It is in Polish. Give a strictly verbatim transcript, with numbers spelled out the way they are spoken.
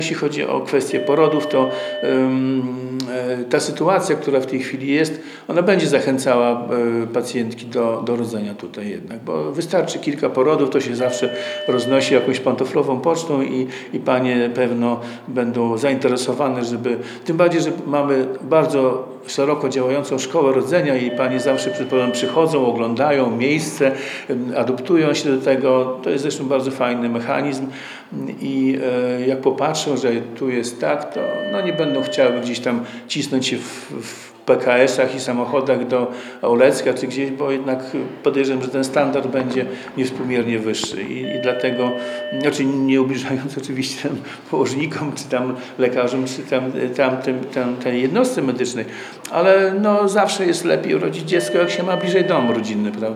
Jeśli chodzi o kwestię porodów, to ym, ta sytuacja, która w tej chwili jest, ona będzie zachęcała y, pacjentki do, do rodzenia tutaj jednak, bo wystarczy kilka porodów, to się zawsze roznosi jakąś pantoflową pocztą i, i panie pewno będą zainteresowane, żeby, tym bardziej, że mamy bardzo szeroko działającą szkołę rodzenia i panie zawsze przed porodem przychodzą, oglądają miejsce, adoptują się do tego. To jest zresztą bardzo fajny mechanizm i e, jak popatrzą, że tu jest tak, to no nie będą chciały gdzieś tam cisnąć się w, w P K S-ach i samochodach do Olecka czy gdzieś, bo jednak podejrzewam, że ten standard będzie niewspółmiernie wyższy i, i dlatego, znaczy nie ubliżając oczywiście położnikom, czy tam lekarzom, czy tam, tam tym, tam tej jednostce medycznej, ale no zawsze jest lepiej urodzić dziecko, jak się ma bliżej dom rodzinny, prawda?